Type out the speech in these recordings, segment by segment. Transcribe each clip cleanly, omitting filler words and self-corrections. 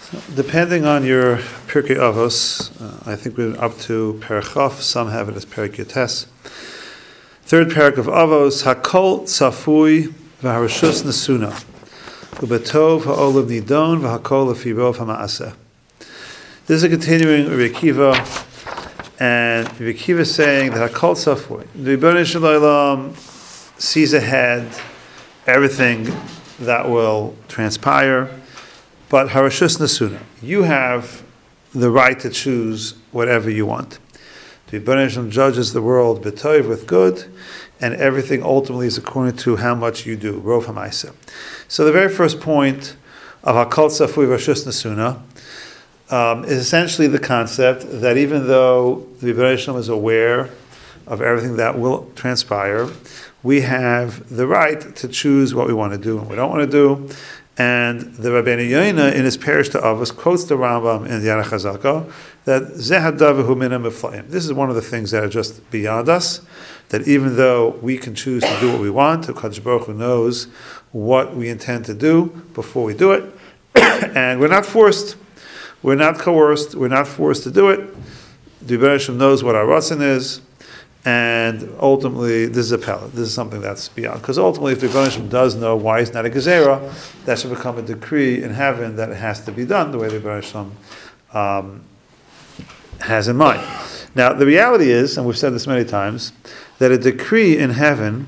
Depending on your Pirkei Avos, I think we're up to Perek Chof. Some have it as Perek Yotes. Third parak of Avos: Hakol tzafui v'harashus nesuna, u'betov ha'olav nidon v'hakol lefirov ha'maaseh. This is a continuing Rabbi Akiva, and Rabbi Akiva is saying that Hakol tzafui, the Rebbeinu Shel Olam sees ahead everything that will transpire. But harashus nesuna, you have the right to choose whatever you want. The Rebbeinu Shel Olam judges the world b'toiv, with good, and everything ultimately is according to how much you do. Rov ha'maaseh. So the very first point of Hakol tzafui harashus nesuna is essentially the concept that even though the Rebbeinu Shel Olam is aware of everything that will transpire, we have the right to choose what we want to do and what we don't want to do. And the Rabbeinu Yoina in his Parish to Avos quotes the Rambam in the Yarech HaZaka that Zeh hadavar mina miflaim. This is one of the things that are just beyond us, that even though we can choose to do what we want, the Kadosh Baruch Hu knows what we intend to do before we do it. And we're not forced, we're not coerced, we're not forced to do it. The Rebbeinu Shel Olam knows what our ratzon is. And ultimately, this is a pellet. This is something that's beyond. Because ultimately, if the Rebbeinu Shel Olam does know why it's not a gezerah, that should become a decree in heaven that it has to be done the way the Rebbeinu Shel Olam has in mind. Now, the reality is, and we've said this many times, that a decree in heaven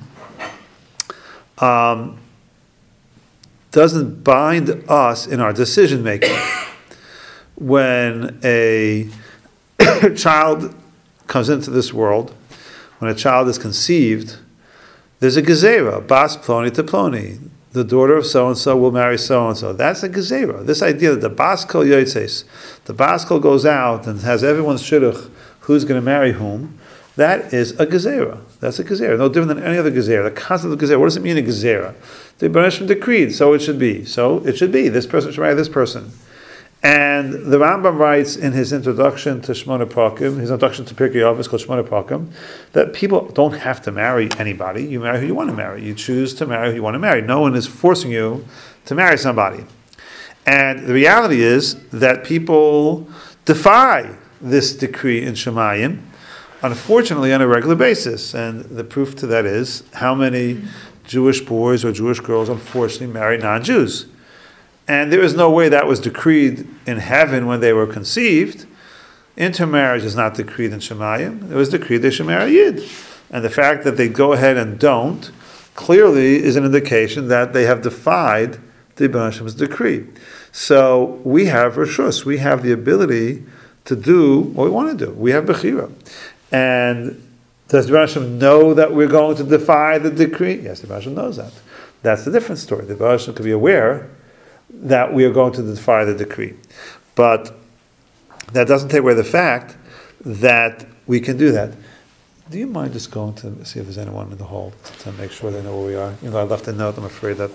doesn't bind us in our decision making. When a child comes into this world, when a child is conceived, there's a gezerah, bas ploni to ploni. The daughter of so-and-so will marry so-and-so. That's a gezerah. This idea that the bas kol yotzes, the bas kol goes out and has everyone's shidduch, who's going to marry whom, that is a gezerah. That's a gezerah. No different than any other gezerah. The concept of gezerah, what does it mean, a gezerah? The Rebbeinu Shel Olam decreed, so it should be. So it should be. This person should marry this person. And the Rambam writes in his introduction to Shmona Prakim, his introduction to Pirkei Avos called Shmona Prakim, that people don't have to marry anybody. You marry who you want to marry. You choose to marry who you want to marry. No one is forcing you to marry somebody. And the reality is that people defy this decree in Shemayim, unfortunately, on a regular basis. And the proof to that is how many Jewish boys or Jewish girls unfortunately marry non-Jews. And there is no way that was decreed in heaven when they were conceived. Intermarriage is not decreed in Shemayim. It was decreed they should marry Yid. And the fact that they go ahead and don't clearly is an indication that they have defied the Rebbeinu Shel Olam's decree. So we have reshus. We have the ability to do what we want to do. We have bechira. And does the Rebbeinu Shel Olam know that we're going to defy the decree? Yes, the Rebbeinu Shel Olam knows that. That's the different story. The Rebbeinu Shel Olam could be aware that we are going to defy the decree. But that doesn't take away the fact that we can do that. Do you mind just going to see if there's anyone in the hall to make sure they know where we are? You know, I left a note, I'm afraid that...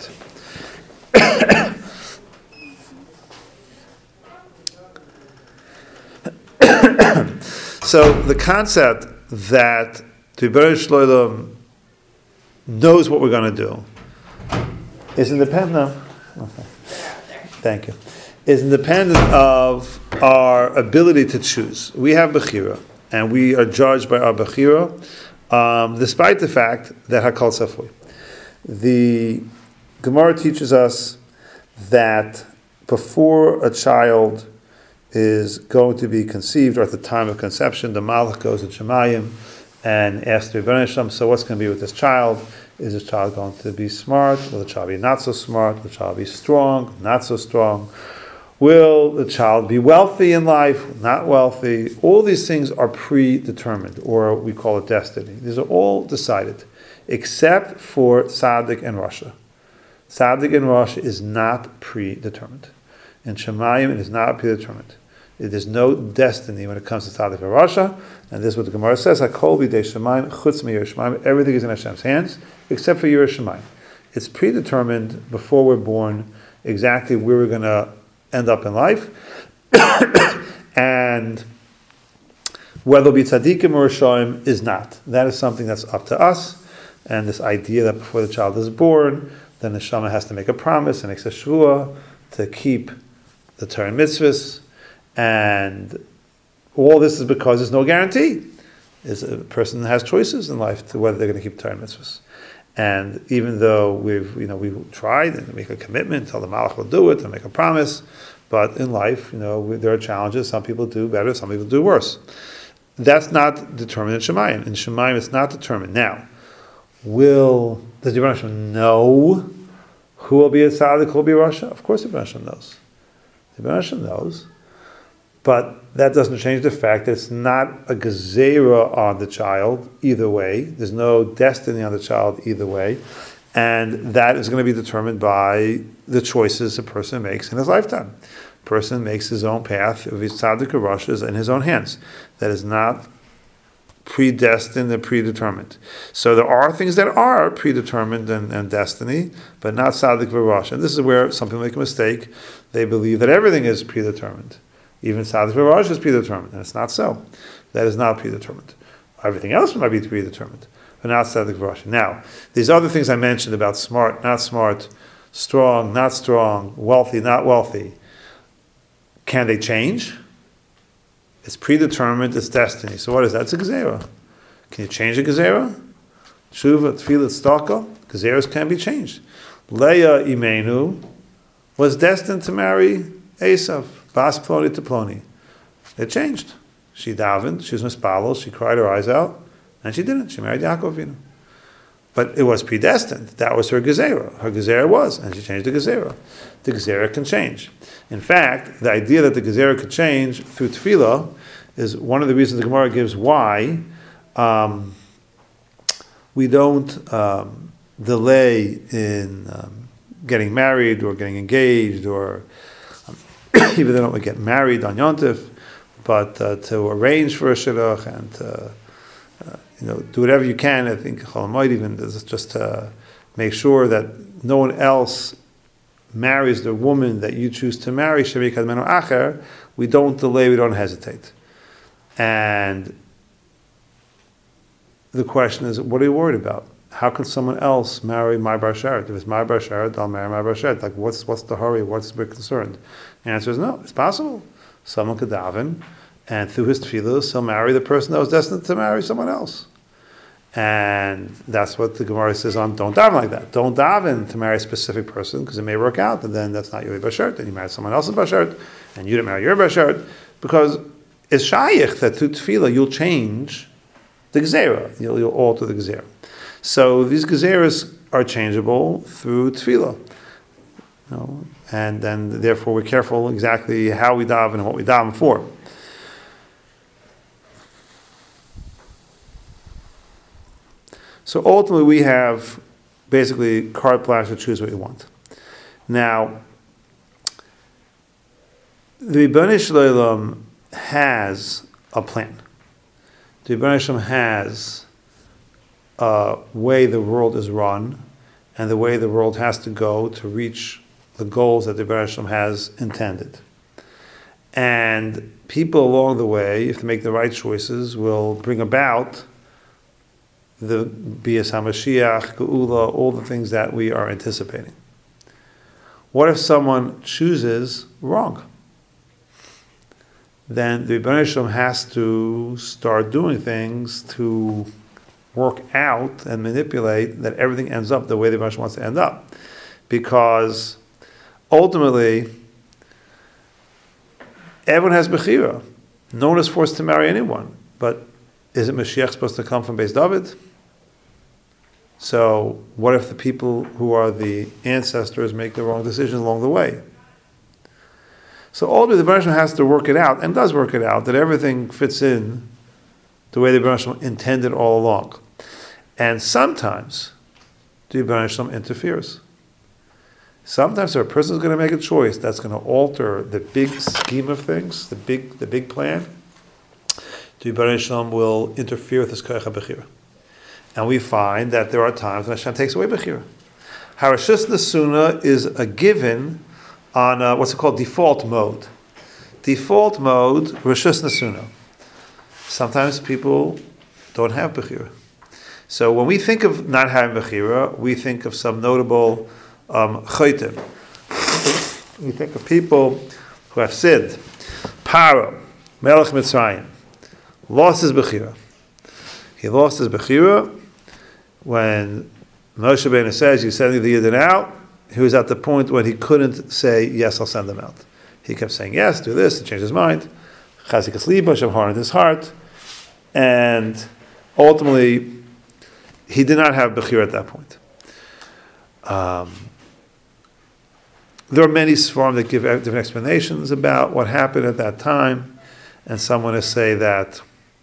So the concept that the Rebbeinu Shel Olam knows what we're going to do is independent. Okay. Thank you. Is independent of our ability to choose. We have bechira, and we are judged by our bechira, despite the fact that Hakol tzafui. The Gemara teaches us that before a child is going to be conceived, or at the time of conception, the Malach goes to Shemayim and asks the Rebbeinu Shel Olam, so what's going to be with this child? Is the child going to be smart? Will the child be not so smart? Will the child be strong? Not so strong? Will the child be wealthy in life? Not wealthy? All these things are predetermined, or we call it destiny. These are all decided, except for Tzaddik and Rasha. Tzaddik and Rasha is not predetermined. In Shemayim, it is not predetermined. There is no destiny when it comes to Tzaddik and Rasha, and this is what the Gemara says: Hakol b'dei Shemayim, chutz miYirei Shemayim. Everything is in Hashem's hands, except for Yirei Shemayim. It's predetermined before we're born exactly where we're going to end up in life, and whether it'll be tzaddikim or rishonim is not. That is something that's up to us. And this idea that before the child is born, then the neshama has to make a promise and makes a shvuah to keep the Torah and mitzvahs, and all this is because there's no guarantee. Is a person has choices in life to whether they're going to keep Torah and mitzvahs. And even though we've tried and make a commitment, tell the Malach will do it, and make a promise, but in life, there are challenges. Some people do better, some people do worse. That's not determined in Shemayim. In Shemayim, it's not determined. Now, does the Rebbeinu Shalom know who will be a tzaddik, who will be a rasha? Of course, the Rebbeinu Shalom knows. The Rebbeinu Shalom knows, but that doesn't change the fact that it's not a gezerah on the child either way. There's no destiny on the child either way, and that is going to be determined by the choices a person makes in his lifetime. A person makes his own path. If he's tzaddik or rasha, is in his own hands. That is not predestined and predetermined. So there are things that are predetermined and destiny, but not tzaddik v'rasha. And this is where some people make a mistake. They believe that everything is predetermined. Even tzaddik v'rasha is predetermined, and it's not so. That is not predetermined. Everything else might be predetermined, but not tzaddik v'rasha. Now, these other things I mentioned about smart, not smart, strong, not strong, wealthy, not wealthy, can they change? It's predetermined, it's destiny. So what is that? It's a gezerah. Can you change a gezerah? Tshuva, tefillah, tzedakah, gezerahs can be changed. Leah Imenu was destined to marry Esav, Bas Ploni to Ploni. It changed. She davened, she was mispalel, she cried her eyes out, and she didn't. She married Yaakov Avinu. But it was predestined. That was her gezerah. Her gezerah was, and she changed the gezerah. The gezerah can change. In fact, the idea that the gezerah could change through tefillah is one of the reasons the Gemara gives why we don't delay in getting married or getting engaged, or even though we get married on Yom Tov, but to arrange for a shidduch and do whatever you can. I think Chol Hamoed even just to make sure that no one else marries the woman that you choose to marry. Shemi kadmenu acher. We don't delay. We don't hesitate. And the question is, what are you worried about? How can someone else marry my bar sheret? If it's my bar sheret, I'll marry my bar sheret. Like, what's the hurry? What's the big concern? The answer is no. It's possible. Someone could daven, and through his tefillah, he'll marry the person that was destined to marry someone else. And that's what the Gemara says on don't daven like that. Don't daven to marry a specific person, because it may work out, and then that's not your bashert, then you marry someone else's bashert, and you didn't marry your bashert, because it's shayich that through tefillah you'll change the gezerah, you'll alter the gezerah. So these gezerahs are changeable through tefillah. And then therefore we're careful exactly how we daven and what we daven for. So ultimately we have basically carte blanche to choose what you want. Now, the Rebbeinu Shalom has a plan. The Rebbeinu Shalom has a way the world is run and the way the world has to go to reach the goals that the Rebbeinu Shalom has intended. And people along the way, if they make the right choices, will bring about the Bias HaMashiach, Geula, all the things that we are anticipating. What if someone chooses wrong? Then the Rebbeinu Shalom has to start doing things to work out and manipulate that everything ends up the way the Rebbeinu Shalom wants to end up. Because ultimately, everyone has Bechira. No one is forced to marry anyone. But is it Mashiach supposed to come from Beis David? So what if the people who are the ancestors make the wrong decision along the way? So ultimately the Rebbeinu Shalom has to work it out, and does work it out, that everything fits in the way the Rebbeinu Shalom intended all along. And sometimes the Rebbeinu Shalom interferes. Sometimes if a person is going to make a choice that's going to alter the big scheme of things, the big plan, the Rebbeinu Shalom will interfere with his koach HaBechira. And we find that there are times when Hashem takes away Bechira. Harashus Nesuna is a given on what's it called, default mode. Default mode, Rashus Nesuna. Sometimes people don't have Bechira. So when we think of not having Bechira, we think of some notable Chaytim. We think of people who have sinned. Paro, Melech Mitzrayim, lost his Bechira. He lost his Bechira when Moshe Rabbeinu says, "You sending the Yidden out." He was at the point when he couldn't say, "Yes, I'll send them out." He kept saying, "Yes, do this," and changed his mind. Chazikas Liba, Hashem hardened his heart, and ultimately, he did not have Bechira at that point. There are many Sfarim that give different explanations about what happened at that time, and some want to say that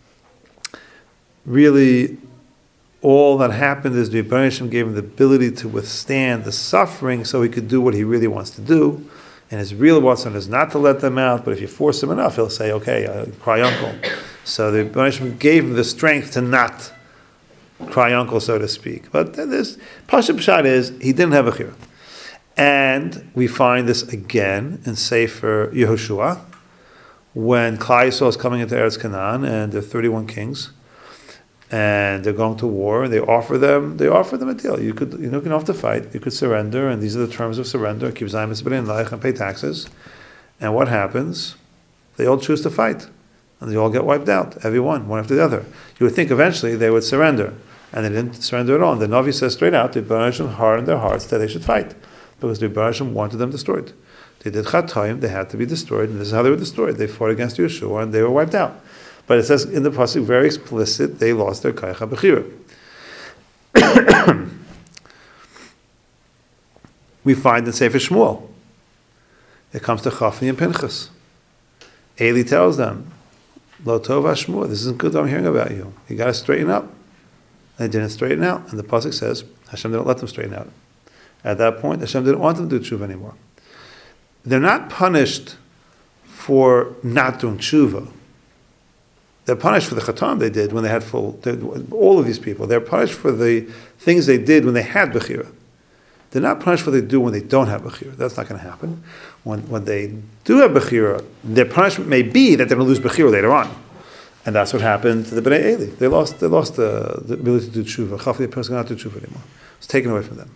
really all that happened is the Rebbeinu Shem gave him the ability to withstand the suffering so he could do what he really wants to do, and his real wants is not to let them out, but if you force him enough, he'll say, "Okay, cry uncle." So the Rebbeinu Shem gave him the strength to not cry uncle, so to speak. But this Pashup Pshat is, he didn't have a chira. And we find this again in Sefer Yehoshua, when Klal Yisrael is coming into Eretz Canaan, and there are 31 kings, and they're going to war. They offer them a deal. You can have to fight. You could surrender, and these are the terms of surrender: keep Zayim Esbrin Laich and pay taxes. And what happens? They all choose to fight, and they all get wiped out. Everyone, one after the other. You would think eventually they would surrender, and they didn't surrender at all. And the Navi says straight out, the Rebbeinu Shem hardened their hearts that they should fight, because the Rebbeinu Shem wanted them destroyed. They did Chatoim, they had to be destroyed, and this is how they were destroyed. They fought against Yeshua, and they were wiped out. But it says in the pasuk, very explicit, they lost their Kayach HaBechira. We find in Sefer Shmuel, it comes to Chafni and Pinchas. Eli tells them, Lo Tov HaShmuel, this isn't good, I'm hearing about you. You got to straighten up. They didn't straighten out, and the pasuk says, Hashem didn't let them straighten out. At that point, Hashem didn't want them to do tshuva anymore. They're not punished for not doing tshuva. They're punished for the chatam they did when they had all of these people. They're punished for the things they did when they had bechira. They're not punished for what they do when they don't have bechira. That's not going to happen. When they do have bechira, their punishment may be that they're going to lose bechira later on. And that's what happened to the Bnei Eli. They lost the ability to do tshuva. Chafli, the person cannot do tshuva anymore. It's taken away from them.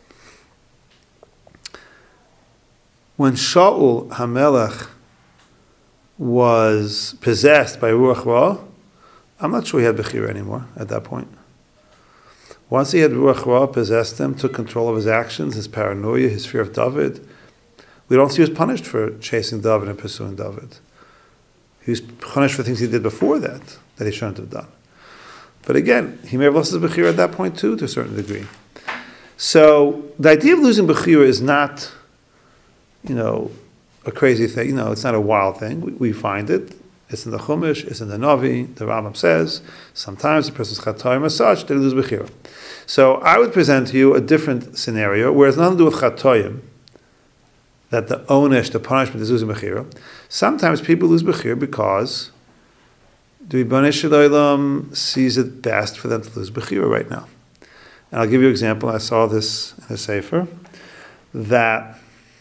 When Shaul HaMelech was possessed by Ruach Ra, I'm not sure he had Bechira anymore at that point. Once he had Ruach Ra possessed him, took control of his actions, his paranoia, his fear of David, we don't see he was punished for chasing David and pursuing David. He was punished for things he did before that he shouldn't have done. But again, he may have lost his Bechira at that point too, to a certain degree. So the idea of losing Bechira is not, a crazy thing. It's not a wild thing. We find it. It's in the Chumash, it's in the Navi. The Rambam says, sometimes the person's Chatoim as such, they lose Bechira. So I would present to you a different scenario, where it's nothing to do with Chatoim, that the onesh, the punishment, is losing Bechira. Sometimes people lose Bechira because the Rebbeinu Shalom sees it best for them to lose Bechira right now. And I'll give you an example. I saw this in a Sefer, that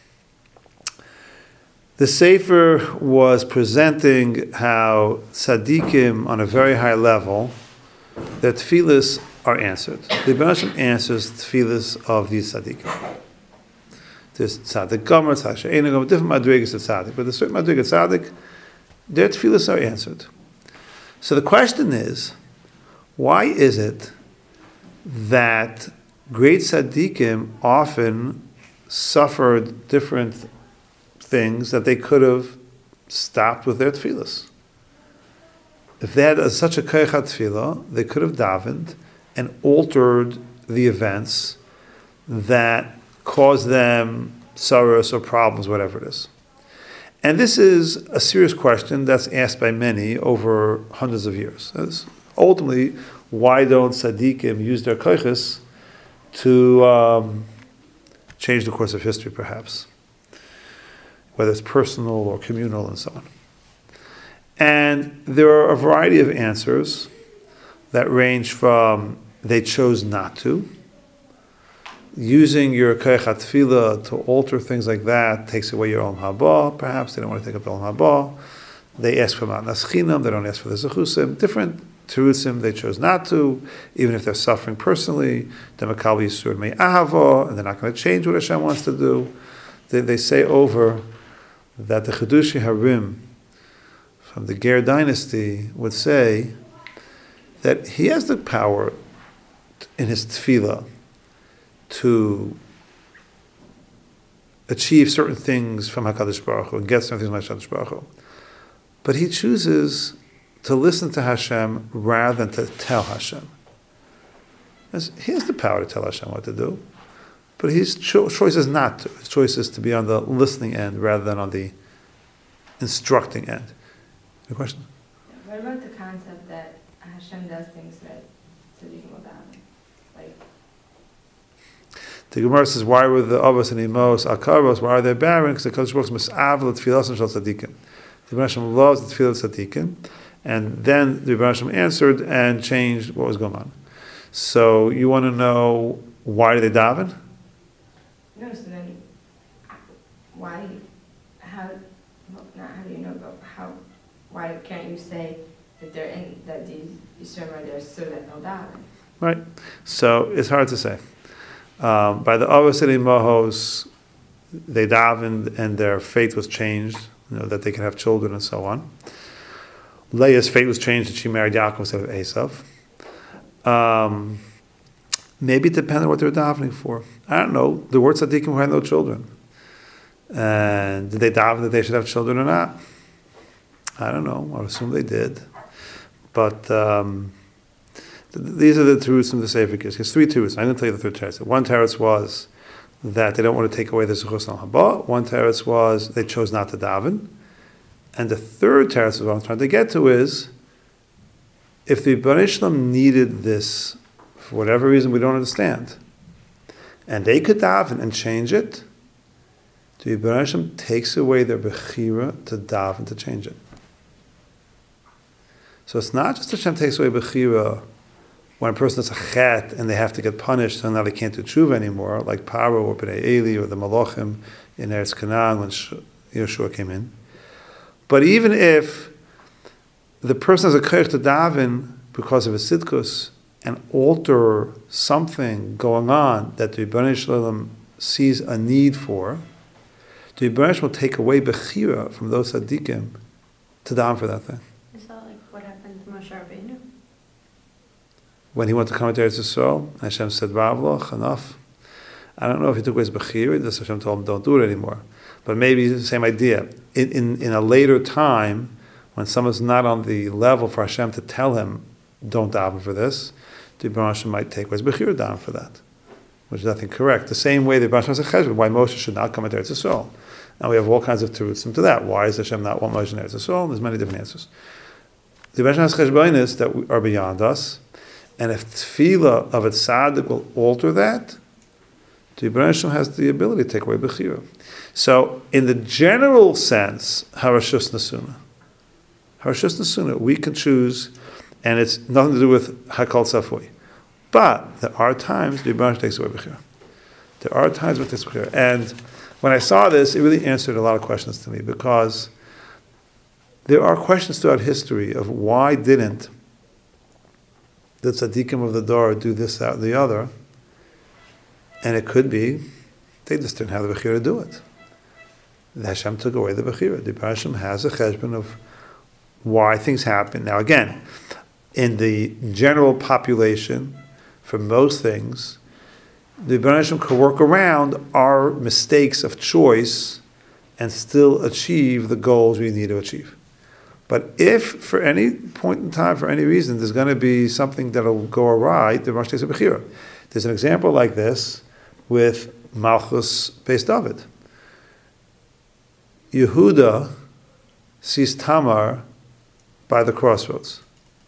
the Sefer was presenting how tzaddikim on a very high level, their tefillas are answered. The Rebbeinu Shalom answers tefillas of these tzaddikim. There's tzaddik gomer, tzaddik she'eino gomer, different madrigas of tzaddik, but the certain madrig of tzaddik, their tefillas are answered. So the question is, why is it that great tzaddikim often suffered different things that they could have stopped with their tefillas? If they had such a koyach tefillah, they could have davened and altered the events that caused them sorrows or problems, whatever it is. And this is a serious question that's asked by many over hundreds of years. That's ultimately, why don't tzaddikim use their koyches to change the course of history, perhaps? Whether it's personal or communal and so on. And there are a variety of answers that range from they chose not to. Using your koyach tefillah to alter things like that takes away your olam haba. Perhaps they don't want to take up the olam haba. They ask for matnas chinam. They don't ask for the zechusim. Different terutzim. They chose not to, even if they're suffering personally. They're makabel yisur me'ahava, and they're not going to change what Hashem wants to do. They say over that the Chedushi Harim from the Ger dynasty would say that he has the power in his tefillah to achieve certain things from HaKadosh Baruch Hu and get certain things from HaKadosh Baruch Hu. But he chooses to listen to Hashem rather than to tell Hashem. He has the power to tell Hashem what to do, but his choice is not to. His choice is to be on the listening end rather than on the instructing end. Any question? What about the concept that Hashem does things that tzaddikim will daven? Like, the Gemara says, why were the Avos and Imos, Akaros, why are they barren? Because the Kodesh Baruch Hu mis'av l'tfilas and shal tzaddikim. The Rebbe Hashem loves the tefillah tzaddikim, and then the Rebbe Hashem answered and changed what was going on. So you want to know why do they daven? no, so then, why, how, well, not how do you know, but how, why can't you say that they're in, that these Yisrael are there so that they'll daven? Right. So it's hard to say. By the Avos and Imos, they davened and their fate was changed, that they can have children and so on. Leah's fate was changed and she married Yaakov instead of Esav. Maybe it depends on what they're davening for. I don't know. The word tzaddikim who had no children. And did they daven that they should have children or not? I don't know. I would assume they did. But these are the terutzim from the Sefer Kish. There's three terutzim. I'm going to tell you the third teretz. One teretz was that they don't want to take away the Zechus al Haba. One teretz was they chose not to daven. And the third teretz, what I'm trying to get to, is if the Bnei Shalom needed this for whatever reason we don't understand, and they could daven and change it, the Bnei Shalom takes away their bechira to daven to change it. So it's not just Hashem takes away bechira when a person does a chet and they have to get punished, so now they can't do tshuva anymore, like Paro or Bnei Eli or the Malachim in Eretz Canaan when Yeshua came in. But even if the person has a koyach to daven because of a sidkus and alter something going on that the Rebbeinu Shalom sees a need for, the Rebbeinu Shalom will take away bechira from those tzaddikim to daven for that thing. Is that like what happened to Moshe Rabbeinu? When he went to come to Eretz Yisrael, Hashem said, Ravloch, enough. I don't know if he took away his bechira, this Hashem told him, don't do it anymore. But maybe it's the same idea. In a later time, when someone's not on the level for Hashem to tell him, don't daven for this, the Rebbeinu Hashem might take away his bechira daven for that, which is nothing correct. The same way the Rebbeinu Hashem said, why Moshe should not come into Eretz Yisrael. And we have all kinds of terutzim to that. Why does Hashem not want Moshe in Eretz Yisrael? There's many different answers. The Rebbeinu Hashem has cheshbonos that are beyond us, and if tefillah of a tzaddik will alter that, the Rebbeinu Hashem has the ability to take away bechira. So, in the general sense, harashus nasuna. Harashus nasuna, we can choose, and it's nothing to do with hakal safui. But there are times the Rebbeinu Hashem takes away bechira. There are times when it takes bechira. And when I saw this, it really answered a lot of questions to me, because there are questions throughout history of why didn't the tzaddikim of the Dor do this, that, or the other. And it could be they just didn't have the bechira to do it. The Hashem took away the bechira. The Hashem has a cheshbon of why things happen. Now again, in the general population, for most things, the Hashem could work around our mistakes of choice and still achieve the goals we need to achieve. But if, for any point in time, for any reason, there's going to be something that'll go awry, the Rosh takes a bechira. There's an example like this with Malchus Beis David. Yehuda sees Tamar by the crossroads.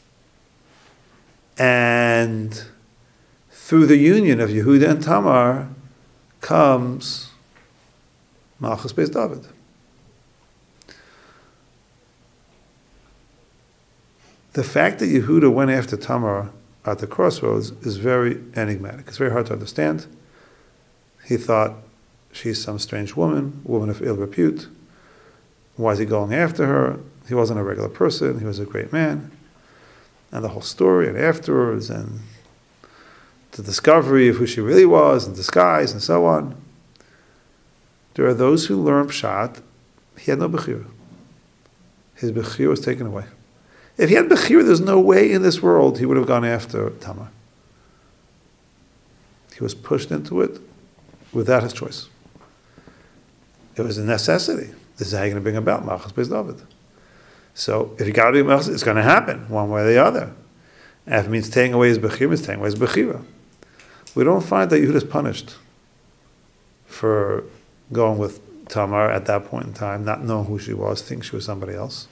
And through the union of Yehuda and Tamar comes Malchus Beis David. The fact that Yehuda went after Tamar at the crossroads is very enigmatic. It's very hard to understand. He thought she's some strange woman of ill repute. Why is he going after her? He wasn't a regular person. He was a great man. And the whole story, and afterwards, and the discovery of who she really was, and disguise, and so on. There are those who learn Pshat He had no Bechira. His Bechira was taken away. If he had Bechira, there's no way in this world he would have gone after Tamar. He was pushed into it without his choice. It was a necessity. This is how you're going to bring about Malchus Beis David. So if you got to be Malchus, it's going to happen one way or the other. And if it means taking away his Bechira, it's taking away his Bechira. We don't find that Yehuda is punished for going with Tamar at that point in time, not knowing who she was, think she was somebody else.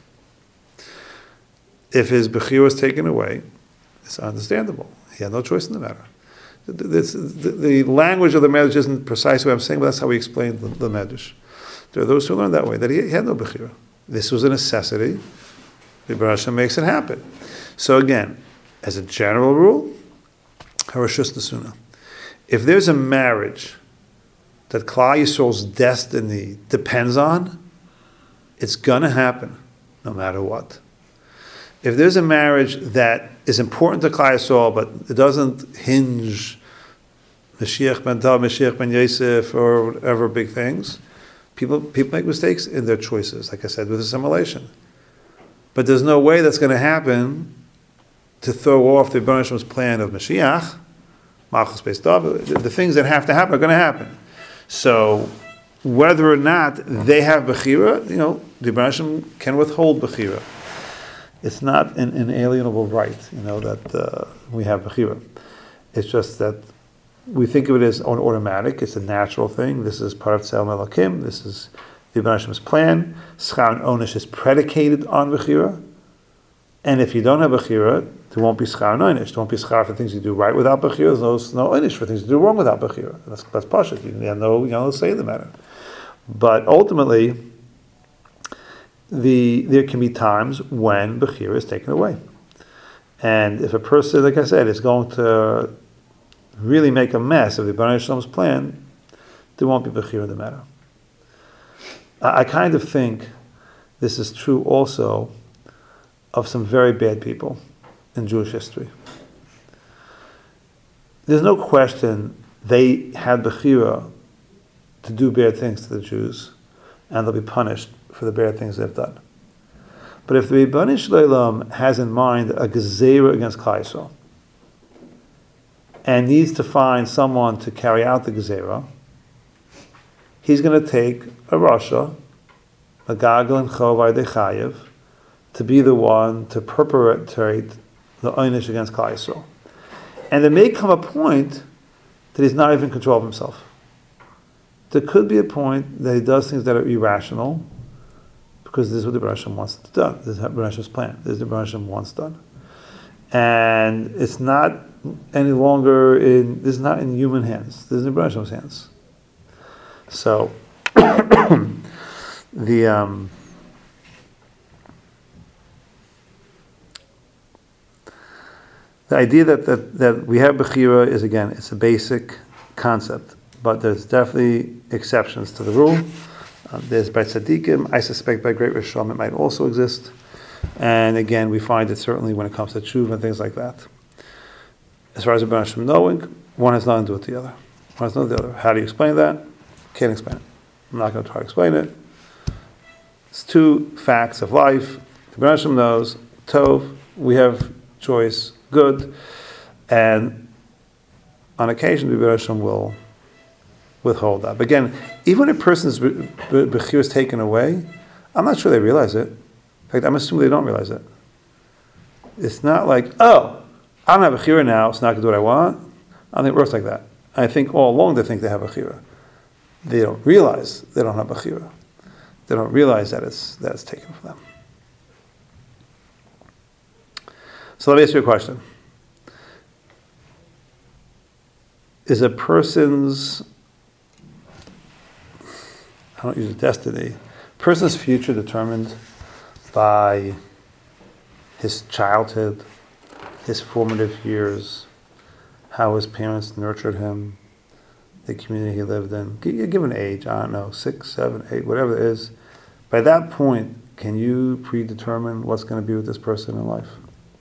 If his Bechira was taken away, it's understandable. He had no choice in the matter. The language of the Medrash isn't precisely what I'm saying, but that's how we explain the Medrash. There are those who learn that way, that he had no Bechira. This was a necessity. The Baruch makes it happen. So again, as a general rule, Harashus Nesuna. If there's a marriage that Klal Yisrael's destiny depends on, it's going to happen no matter what. If there's a marriage that is important to Klal Yisrael, but it doesn't hinge Mashiach ben David, Mashiach ben Yosef, or whatever big things, people make mistakes in their choices, like I said, with assimilation. But there's no way that's going to happen to throw off the Rebbeinu Shem's plan of Mashiach, Malchus Beis David. The things that have to happen are going to happen. So whether or not they have Bechira, the Rebbeinu Shem can withhold Bechira. It's not an inalienable right, that we have Bechira. It's just that we think of it as automatic. It's a natural thing. This is part of Tzelem Elokim. This is the Rebbeinu Shem's plan. Schar and Onish is predicated on Bechira. And if you don't have Bechira, there won't be Schar and Onish. There won't be Schar for things you do right without Bechira. There's no Onish for things you do wrong without Bechira. That's Pashut. You have no say in the matter. But ultimately, there can be times when Bechira is taken away. And if a person, like I said, is going to really make a mess of the Rebbeinu Shalom's plan, there won't be Bechira in the matter. I kind of think this is true also of some very bad people in Jewish history. There's no question they had Bechira to do bad things to the Jews, and they'll be punished for the bad things they've done. But if the Rebbeinu Shalom has in mind a gezerah against Klal Yisrael, and needs to find someone to carry out the gezerah, he's going to take a Rasha, a Gagel and Chovai Dechayev, to be the one to perpetrate the Einish against Klal Yisrael. And there may come a point that he's not even in control of himself. There could be a point that he does things that are irrational, because this is what the Rebbeinu Shalom wants to do. This is the Rebbeinu Shalom's plan. This is the Rebbeinu Shalom wants done. And it's not any longer this is not in human hands. This is in the Rebbeinu Shalom's hands. So the idea that we have Bechira is, again, it's a basic concept, but there's definitely exceptions to the rule. There's by tzaddikim, I suspect by great Rishon it might also exist. And again, we find it certainly when it comes to tshuva and things like that. As far as the Rebbeinu Shalom knowing, one has nothing to do with the other. One has nothing to do with the other. How do you explain that? Can't explain it. I'm not going to try to explain it. It's two facts of life. The Rebbeinu Shalom knows, Tov, we have choice, good, and on occasion the Rebbeinu Shalom will withhold that. But again, even when a person's bechira is taken away, I'm not sure they realize it. In fact, I'm assuming they don't realize it. It's not like, oh, I don't have bechira now, so now I can do what I want. I don't think it works like that. I think all along they think they have bechira. They don't realize they don't have bechira. They don't realize that it's taken from them. So let me ask you a question. Is a person's, I don't use destiny, person's future determined by his childhood, his formative years, how his parents nurtured him, the community he lived in? Given age, I don't know, 6, 7, 8, whatever it is, by that point, can you predetermine what's going to be with this person in life?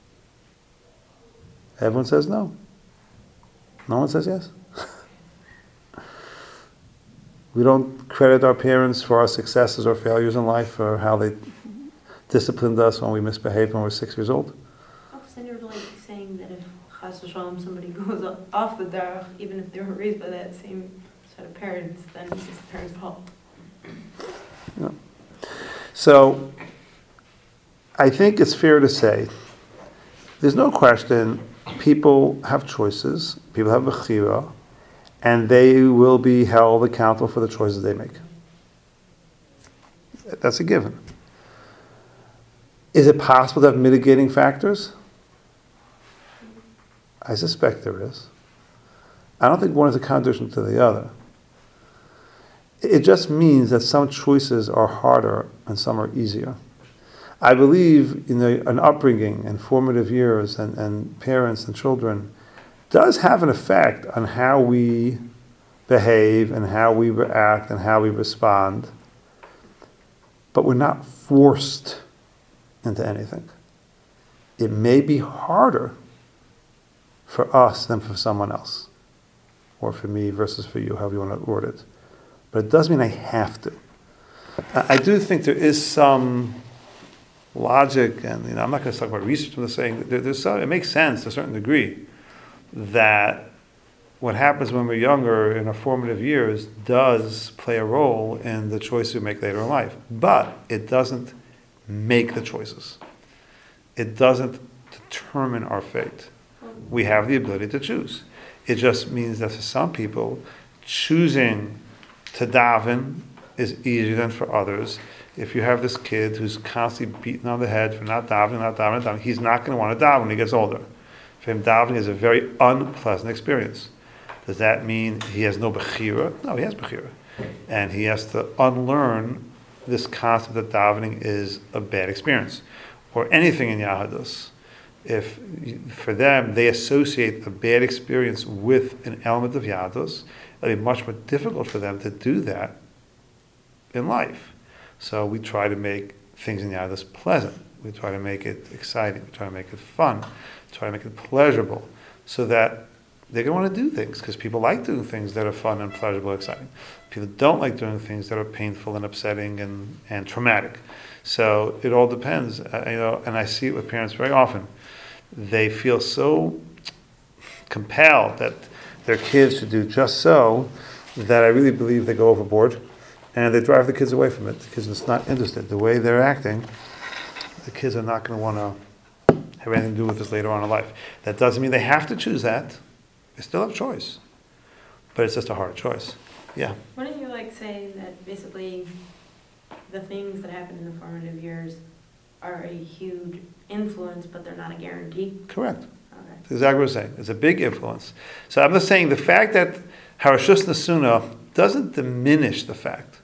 Everyone says no. No one says yes. We don't credit our parents for our successes or failures in life, or how they disciplined us when we misbehaved when we were 6 years old. Oh, so then you're like saying that if Chas v'shalom somebody goes off the derech, even if they were raised by that same set of parents, then it's the parents' fault. Yeah. So, I think it's fair to say, there's no question, people have choices, people have bechira, and they will be held accountable for the choices they make. That's a given. Is it possible to have mitigating factors? I suspect there is. I don't think one is a contradiction to the other. It just means that some choices are harder and some are easier. I believe an upbringing and formative years and parents and children does have an effect on how we behave and how we react and how we respond. But we're not forced into anything. It may be harder for us than for someone else, or for me versus for you, however you want to word it. But it doesn't mean I have to. I do think there is some logic, and I'm not going to talk about research. I'm just saying there's some, it makes sense to a certain degree that what happens when we're younger in our formative years does play a role in the choices we make later in life. But it doesn't make the choices. It doesn't determine our fate. We have the ability to choose. It just means that for some people, choosing to daven is easier than for others. If you have this kid who's constantly beaten on the head for not davening, he's not going to want to daven when he gets older. For him, davening is a very unpleasant experience. Does that mean he has no bechira? No, he has bechira. And he has to unlearn this concept that davening is a bad experience. Or anything in Yahadus. If, for them, they associate a bad experience with an element of Yahadus, it'll be much more difficult for them to do that in life. So we try to make things in Yahadus pleasant. We try to make it exciting. We try to make it fun. Try to make it pleasurable, so that they're going to want to do things, because people like doing things that are fun and pleasurable and exciting. People don't like doing things that are painful and upsetting and traumatic. So it all depends, and I see it with parents very often. They feel so compelled that their kids should do just so, that I really believe they go overboard, and they drive the kids away from it. The kids are just not interested. The way they're acting, the kids are not going to want to have anything to do with this later on in life. That doesn't mean they have to choose that. They still have a choice. But it's just a hard choice. Yeah. Wouldn't you say that basically the things that happen in the formative years are a huge influence, but they're not a guarantee? Correct. Okay. That's exactly what I'm saying. It's a big influence. So I'm just saying the fact that Harashus Nasuna doesn't diminish the fact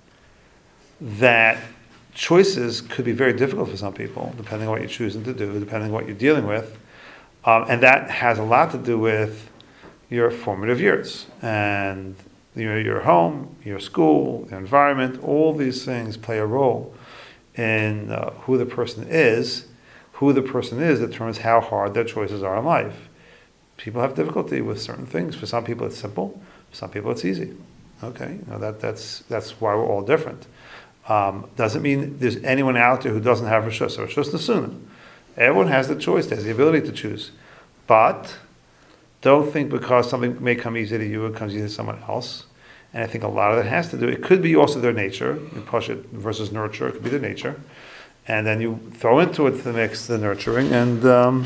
that choices could be very difficult for some people, depending on what you're choosing to do, depending on what you're dealing with. And that has a lot to do with your formative years. And your home, your school, your environment, all these things play a role in who the person is. Who the person is determines how hard their choices are in life. People have difficulty with certain things. For some people it's simple, for some people it's easy. Okay, that's why we're all different. Doesn't mean there's anyone out there who doesn't have Rishus or Rishus Nasuna. Everyone has the choice, has the ability to choose. But don't think because something may come easy to you, it comes easy to someone else. And I think a lot of that has to do, it could be also their nature, you push it versus nurture, it could be their nature. And then you throw into it the mix, the nurturing, and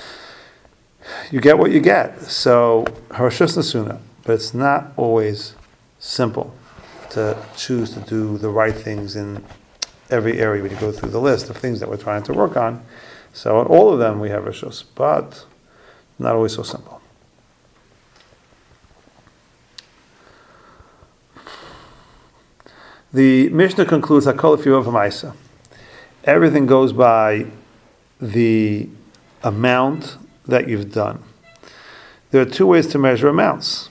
you get what you get. So, Harashus Nasuna, but it's not always simple to choose to do the right things in every area when you go through the list of things that we're trying to work on. So in all of them we have Rishus, but not always so simple. The Mishnah concludes, Hakol Fiyav Hamaisa. Everything goes by the amount that you've done. There are two ways to measure amounts.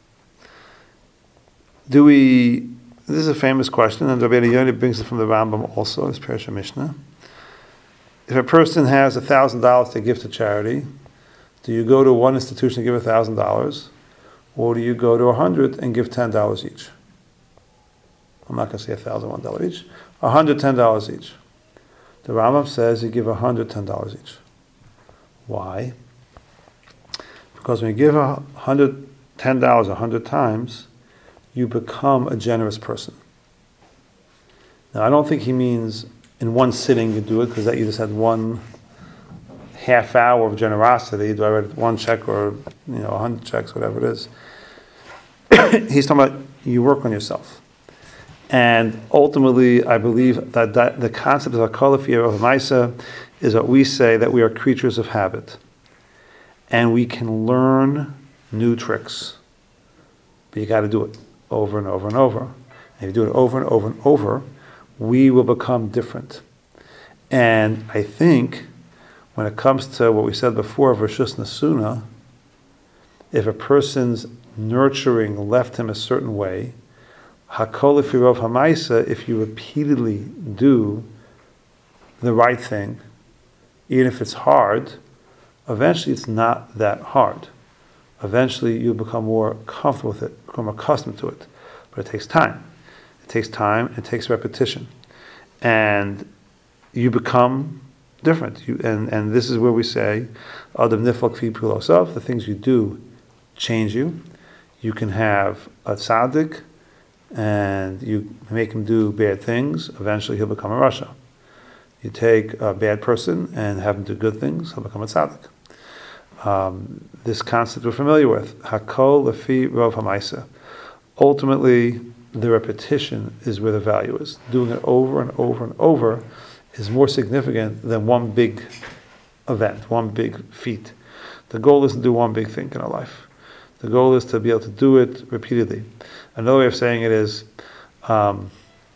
This is a famous question, and Rabbi Yonah brings it from the Rambam also, his Parashat Mishnah. If a person has $1,000 to give to charity, do you go to one institution and give $1,000, or do you go to 100 and give $10 each? I'm not going to say $1,001 each, $110 each. The Rambam says you give $110 each. Why? Because when you give $110 100 times, you become a generous person. Now, I don't think he means in one sitting you do it, because that you just had one half hour of generosity. Do I write one check or 100 checks, whatever it is? He's talking about you work on yourself. And ultimately, I believe that the concept of Hakol Lefi Rov HaMaisa is what we say, that we are creatures of habit. And we can learn new tricks. But you got to do it over and over and over. And if you do it over and over and over, we will become different. And I think when it comes to what we said before, Rishus Nesuna, if a person's nurturing left him a certain way, Hakol Lefi Rov HaMaisa, if you repeatedly do the right thing, even if it's hard, eventually it's not that hard. Eventually you become more comfortable with it, become accustomed to it. But it takes time. It takes time, it takes repetition. And you become different. And this is where we say, Adam Nifal Kfi Pulosav, the things you do change you. You can have a tzaddik, and you make him do bad things, eventually he'll become a rasha. You take a bad person and have him do good things, he'll become a tzaddik. This concept we're familiar with, Hakol Lefi Rov HaMaisa. Ultimately, the repetition is where the value is. Doing it over and over and over is more significant than one big event, one big feat. The goal isn't to do one big thing in our life. The goal is to be able to do it repeatedly. Another way of saying it is, in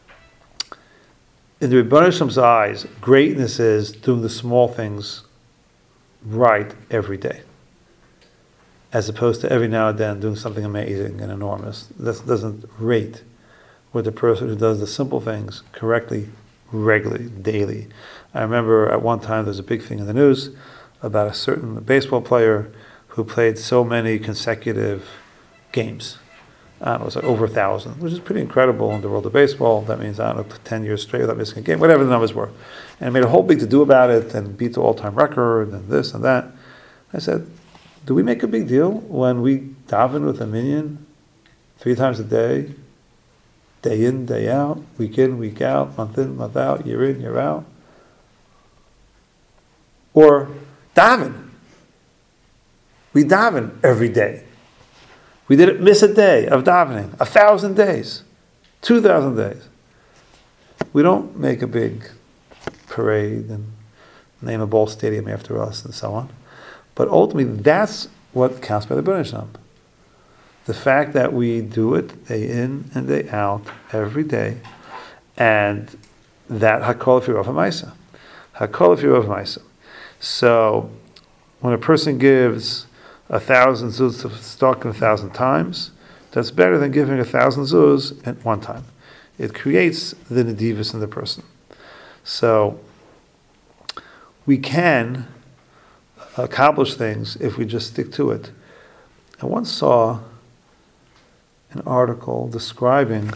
the Rebbeinu Shalom's eyes, greatness is doing the small things right every day, as opposed to every now and then doing something amazing and enormous. That doesn't rate with the person who does the simple things correctly, regularly, daily. I remember at one time there was a big thing in the news about a certain baseball player who played so many consecutive games. I don't know, it was like over 1,000, which is pretty incredible in the world of baseball. That means, I don't know, 10 years straight without missing a game, whatever the numbers were. And made a whole big to-do about it, and beat the all-time record, and this and that. I said, do we make a big deal when we daven with a minyan 3 times a day in, day out, week in, week out, month in, month out, year in, year out? Or daven. We daven every day. We didn't miss a day of davening. 1,000 days. 2,000 days. We don't make a big parade and name a ball stadium after us and so on. But ultimately, that's what counts by the Rebbeinu Shalom. The fact that we do it day in and day out, every day, and that Hakol Lefi Rov HaMaisa. Hakol Lefi Rov HaMaisa. So, when a person gives 1,000 zuz to stock 1,000 times, that's better than giving 1,000 zuz at one time. It creates the nedivus in the person. So we can accomplish things if we just stick to it. I once saw an article describing,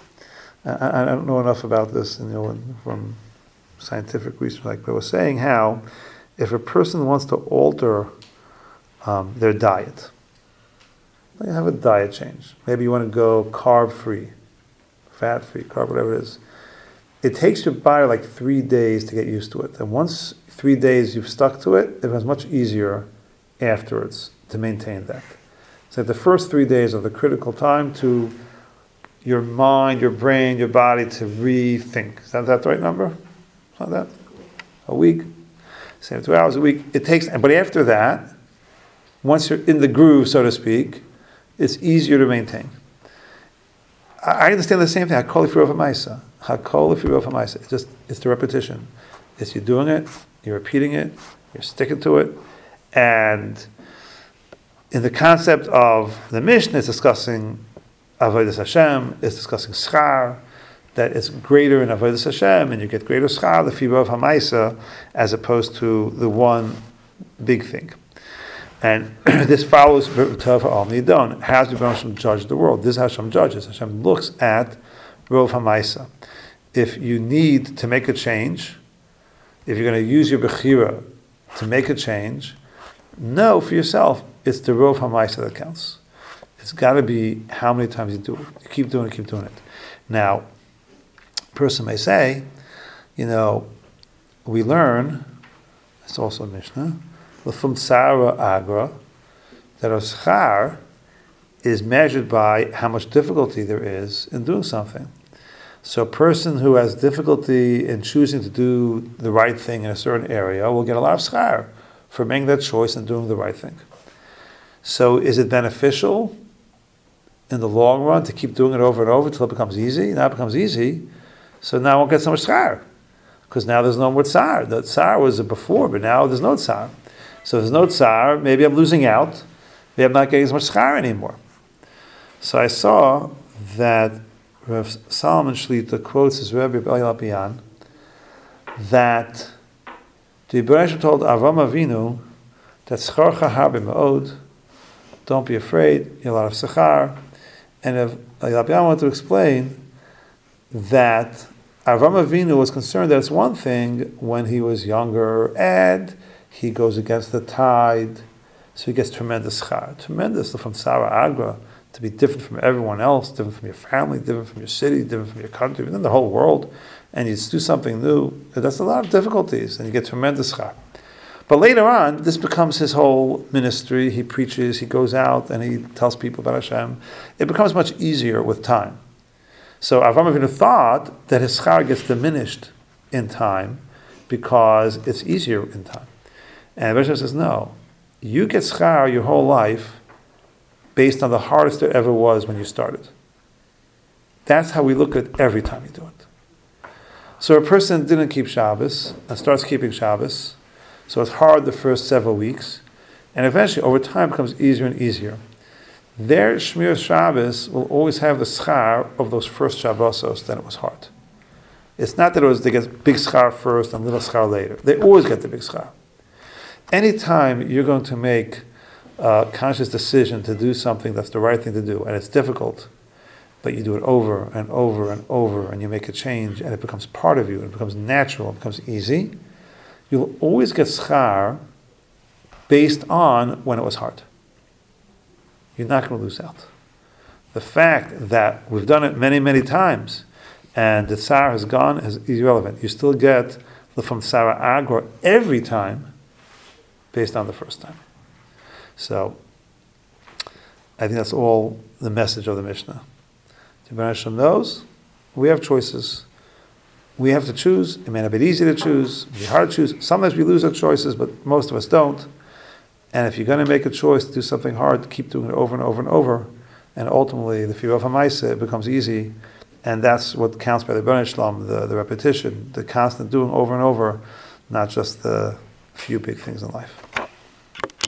I don't know enough about this, from scientific research, but it was saying how if a person wants to alter their diet. You have a diet change. Maybe you want to go carb-free, fat-free, carb, whatever it is. It takes your body like 3 days to get used to it. And once 3 days you've stuck to it, it becomes much easier afterwards to maintain that. So the first 3 days are the critical time to your mind, your brain, your body to rethink. Is that the right number? Not that? A week? 72 hours a week. It takes, but after that, once you're in the groove, so to speak, it's easier to maintain. I understand the same thing. Hakol Lefi Rov HaMaisa. Hakol Lefi Rov HaMaisa. It's the repetition. It's you doing it, you're repeating it, you're sticking to it. And in the concept of the Mishnah, it's discussing Avodas Hashem, it's discussing schar, that it's greater in Avodas Hashem, and you get greater schar, Lefi Rov HaMaisa, as opposed to the one big thing. And this follows Tov Ha'al Nidon. How does Rebbeinu Shalom judge the world? This is how Hashem judges. Hashem looks at Rov HaMaisa. If you need to make a change, if you're going to use your Bechira to make a change, know for yourself, it's the Rov HaMaisa that counts. It's got to be how many times you do it. You keep doing it. Now, a person may say, we learn, it's also a Mishnah, L'fum Tzara Agra, that a schar is measured by how much difficulty there is in doing something. So a person who has difficulty in choosing to do the right thing in a certain area will get a lot of schar for making that choice and doing the right thing. So is it beneficial in the long run to keep doing it over and over until it becomes easy? Now it becomes easy, so now I won't get so much schar, because now there's no more tsar. The tsar was before, but now there's no tsar. So if there's no tsar, maybe I'm losing out, maybe I'm not getting as much schar anymore. So I saw that Rav Solomon Shlita quotes his Rebbe Elya Lapian that the Rebbe told Avram Avinu that Schorcha Harbe Me'od, don't be afraid, you have a lot of Sechar. And if Elya Lapian wanted to explain that Avram Avinu was concerned that it's one thing when he was younger and he goes against the tide, so he gets tremendous schar, tremendous from Tzara Agra, to be different from everyone else, different from your family, different from your city, different from your country, even the whole world, and you do something new. That's a lot of difficulties, and you get tremendous schar. But later on, this becomes his whole ministry. He preaches, he goes out, and he tells people about Hashem. It becomes much easier with time. So Avram Avinu thought that his schar gets diminished in time because it's easier in time. And Rebbe says, no, you get schar your whole life based on the hardest there ever was when you started. That's how we look at every time you do it. So a person didn't keep Shabbos and starts keeping Shabbos, so it's hard the first several weeks, and eventually over time it becomes easier and easier. Their Shmir Shabbos will always have the schar of those first Shabbosos, then it was hard. It's not that they get big schar first and little schar later. They always get the big schar. Anytime you're going to make a conscious decision to do something that's the right thing to do, and it's difficult, but you do it over and over and over, and you make a change, and it becomes part of you, and it becomes natural, it becomes easy, you'll always get schar based on when it was hard. You're not going to lose out. The fact that we've done it many, many times, and the tsar has gone is irrelevant. You still get from Tzara Agra every time based on the first time. So, I think that's all the message of the Mishnah. Rebbeinu Shalom knows we have choices. We have to choose. It may not be easy to choose. It may be hard to choose. Sometimes we lose our choices, but most of us don't. And if you're going to make a choice to do something hard, keep doing it over and over and over. And ultimately, the Rov HaMaisa, it becomes easy. And that's what counts by the Rebbeinu Shalom, the repetition, the constant doing over and over, not just the few big things in life.